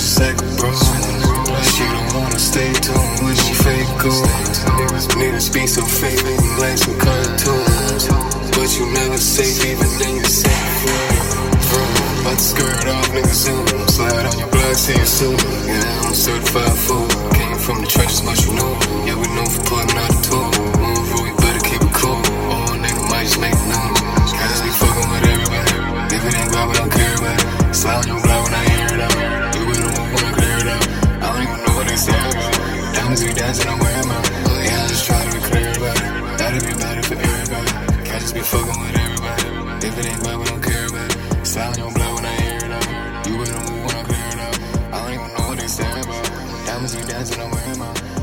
just like a bro. Like she don't wanna stay tuned with no fake goons. Niggas be so fake, they be like some cartoons. But you never safe, even then you safe. About to skirt off, niggas soon. Slide on your block, see you soon. Yeah, I'm a certified fool. Came from the trenches, but you know. Yeah, we known for putting out a tool. Move rude, you better keep it cool. All nigga might just make it known. Cause we fucking with everybody. If it ain't God, we don't care about it. Slide on your block when I hear it out. You better move when I clear it out. I don't even know what they say about it. Diamonds be dancing, I'm wearing them out. Yeah, I just try to be clear about it. That'd be better for everybody. Can't just be fucking with everybody. If it ain't God, we don't care about it. Slide on your block when I hear it out. You better move when I clear it out. I don't even know what they say about it. Diamonds be dancing, I'm wearing them out.